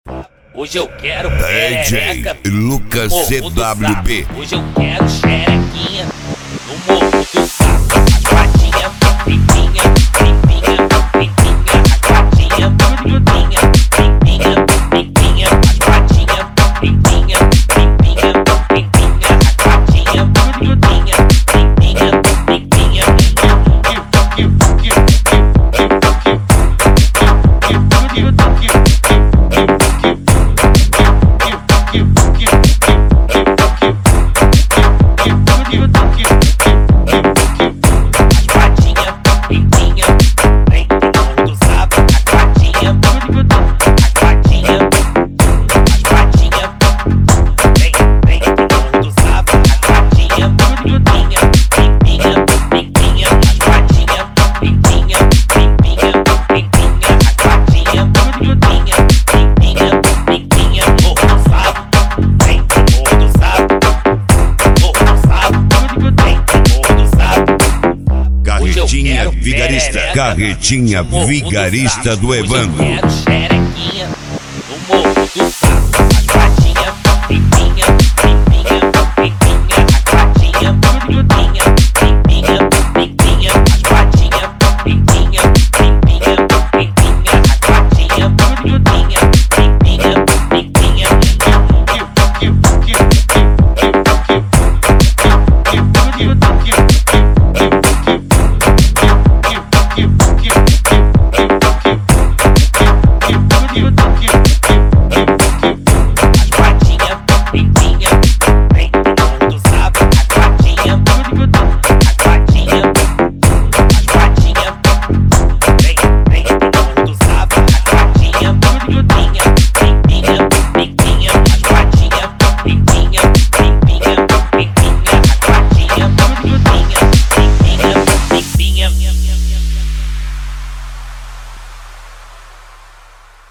Hoje eu quero DJ perereca Lucas no morro do CWB. sapo. Hoje eu quero xerequinha no morro do sapo. As patinhas, limpinha, limpinha, limpinha. As patinhas, limpinha, limpinha, limpinha. As patinhas, limpinha, limpinha, limpinha. As patinhas, limpinha, limpinha, limpinha. Carretinha Vigarista. Carretinha Vigarista do Evandro.